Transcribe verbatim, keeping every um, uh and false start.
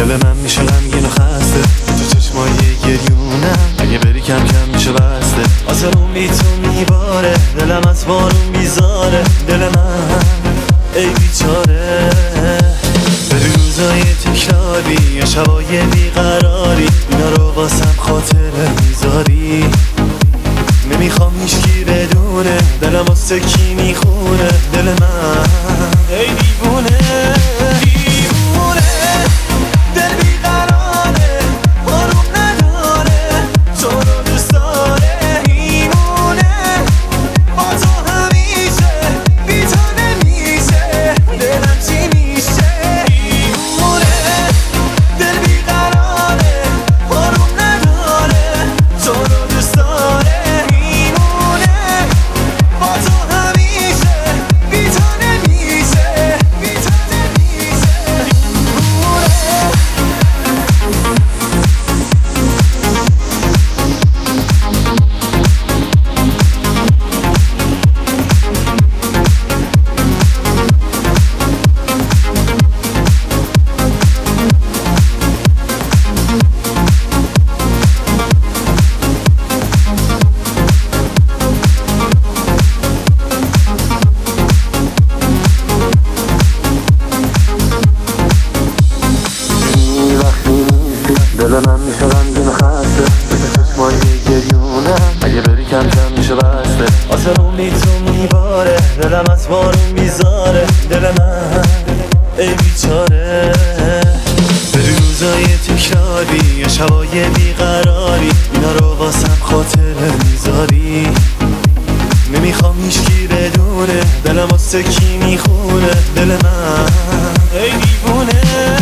دل من میشه غمگین و خسته، تو چشمای گریونم اگه بری کم کم میشه بسته. آسمون بی تو میباره، دلم از بارون بیزاره. دل من ای بیچاره، به روزای تکراری یا شبای بیقراری اینا رو واسم خاطره میذاری. نمیخوام هیچکی بدونه دلم واسه کی میخونه. دل من ای دیوونه دیوونه، دل بیقراره، آروم نداره، تو رو دوست داره، میمونه با تو همیشه، بی تو نمیشه، دلم چی میشه. دیوونه، دل بیقراره، آروم نداره، تو رو دوست داره، دل من میشه غمگین و خسته، به چشمای گریونم اگه بری کم کم میشه بسته. آسمون بی تو میباره، دلم از بارون بیزاره. دل من ای بیچاره، به روزای تکراری یا شبای بیقراری اینا رو واسم خاطره میذاری. نمیخوام هیچکی بدونه دلم واسه کی میخونه. دل من ای دیوونه